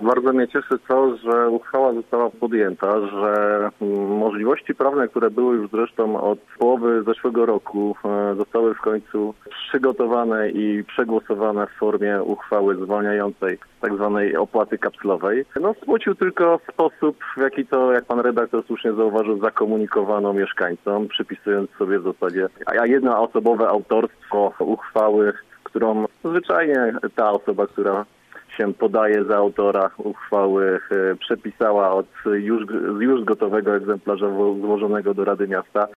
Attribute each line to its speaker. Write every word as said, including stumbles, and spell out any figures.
Speaker 1: Bardzo mnie cieszy to, że uchwała została podjęta, że możliwości prawne, które były już zresztą od połowy zeszłego roku, zostały w końcu przygotowane i przegłosowane w formie uchwały zwalniającej tak zwanej opłaty kapslowej. No, smucił tylko sposób, w jaki to, jak pan redaktor słusznie zauważył, zakomunikowano mieszkańcom, przypisując sobie w zasadzie a jednoosobowe autorstwo uchwały, którą zwyczajnie ta osoba, która się podaje za autora uchwały, przepisała od już, z już gotowego egzemplarza złożonego do Rady Miasta.